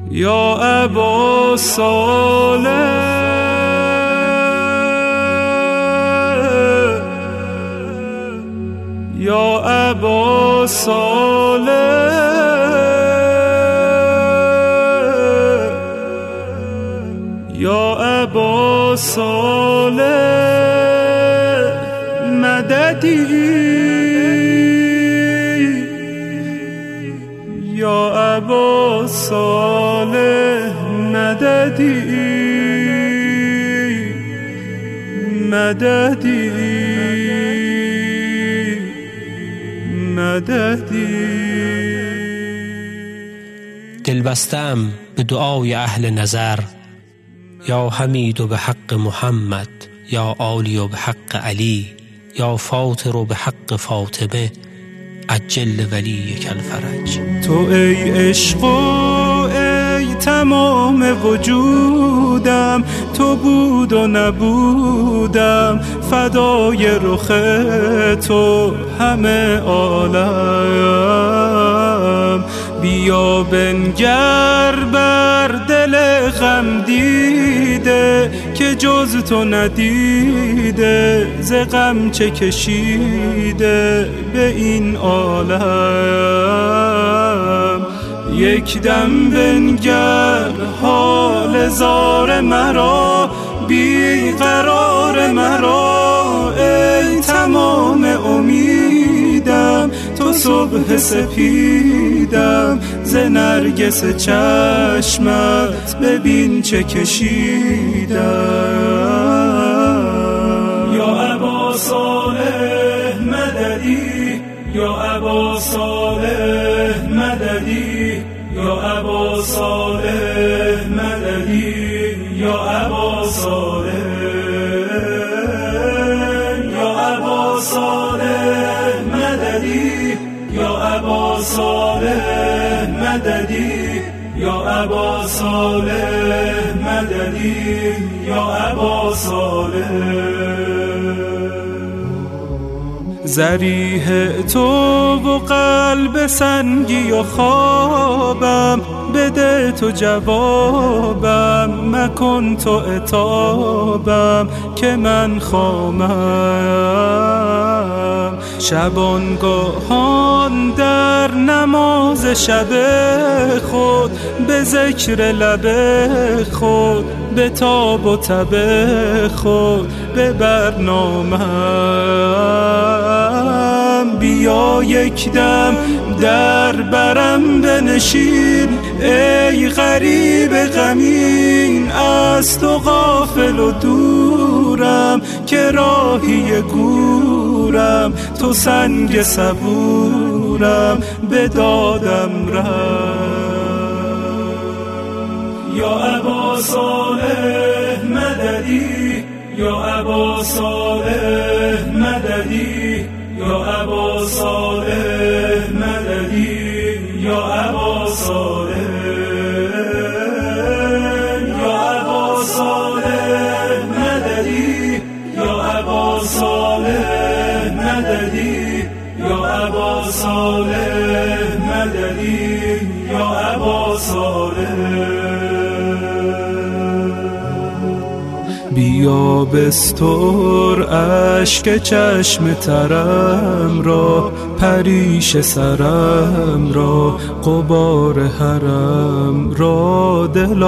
یا ابا صالح یا ابا صالح یا ابا صالح مددی یا ابا صالح مددی مددی دل بستم به دعای اهل نظر، یا حمید و به حق محمد، یا عالی و به حق علی، یا فاطر و به حق فاطمه، عجل ولی کالفرج. تو ای عشق و ای تمام وجودم، تو بود و نبودم، فدای رخ تو همه عالم. بیا بنگر بر دل غم دیده، که جز تو ندیده ز غم چه کشیده به این عالم. یک دم بنگر حال زار مرا، بی قرار مرا، ای تمام امیدم، تو صبح سپیدم، ز نرگس چشمت ببین چه کشیدم. یا ابا صالح مددی یا ابا صالح مددی یا ابا صالح مددی یا ابا صالح یا ابا صالح مددی یا ابا صالح مددی یا ابا صالح مددی یا ابا صالح. ذریح تو و قلب سنگی و خوابم، بده تو جوابم، مکن تو عتابم که من خامم. شبانگاهان در نماز شب خود، به ذکر لب خود، به تاب و تب خود، به برنامم. بیا یک دم در برم بنشین، ای غریب غمین، از تو غافل و دورم، که راهی گورم، تو سنگ صبورم، به دادم رم. یا ابا صالح مددی یا ابا صالح مددی یا ابا صالح مددی یا ابا صالح یا ابا صالح مددی یا ابا صالح مددی یا ابا صالح مددی یا ابا صالح. بیا بستر اشک چشم ترم را، پریش سرم را، غبار حرم را،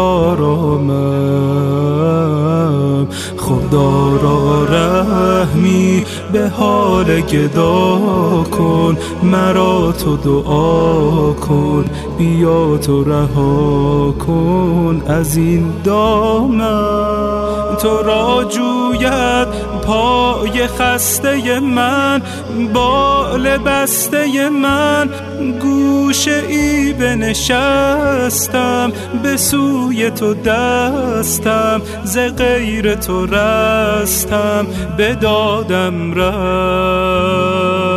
دلارامم. خدا را رحمی به حال گدا کن، مرا تو دعا کن، بیا تو رها کن از این دامن. تو را جوید پای خسته من، بال بسته من، گوشه ای بنشستم، به سوی تو دستم، ز غیر تو رستم، به دادم رست.